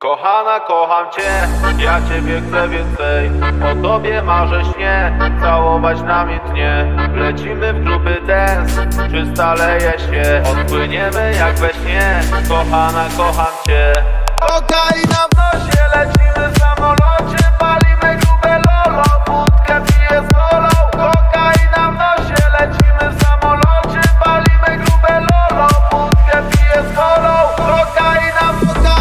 Kochana, kocham cię, ja ciebie chcę więcej. O tobie marzę, śnie, całować namiętnie. Lecimy w gruby dance, czysta leje się. Odpłyniemy jak we śnie, kochana, kocham cię. Kokaina w nosie, lecimy w samolocie. Palimy grube lolo, wódkę piję z kolą. Kokaina w nosie, lecimy w samolocie. Palimy grube lolo, wódkę piję z kolą. Kokaina,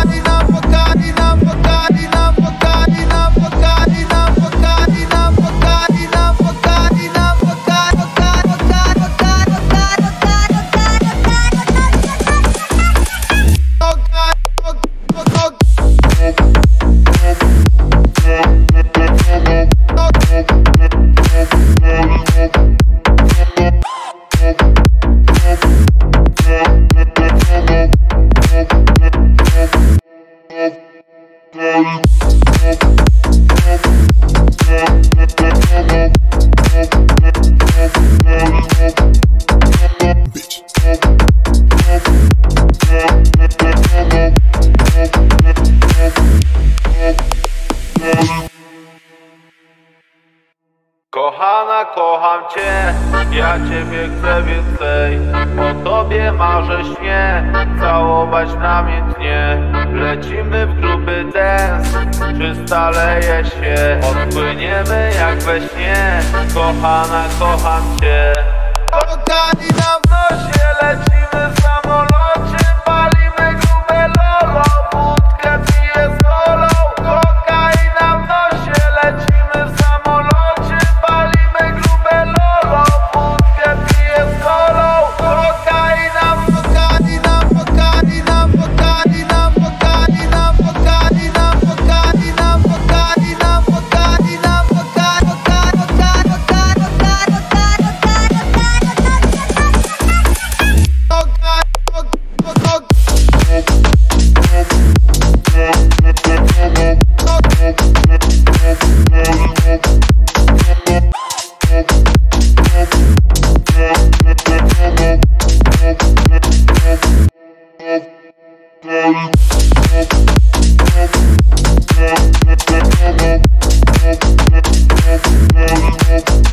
kochana, kocham cię, ja ciebie chcę więcej. O tobie marzę, śnie, całować namiętnie. Lecimy w gruby dance, czysta leje się. Odpłyniemy jak we śnie, kochana, kocham cię. Kokaina w nosie, lecimy w samolocie. Palimy grube lolo, wódkę piję z kolą. Kokaina w nosie, lecimy w samolocie. Palimy grube lolo, wódkę piję z kolą. Kokaina, kokaina, kokaina, kokaina, kokaina, kokaina, kokaina, kokaina, kokaina, Thank you.